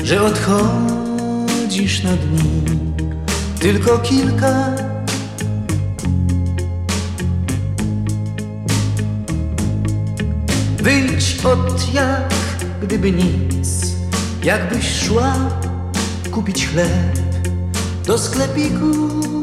że odchodzisz na dni tylko kilka. Wyjdź od jak gdyby nic, jakbyś szła kupić chleb do sklepiku.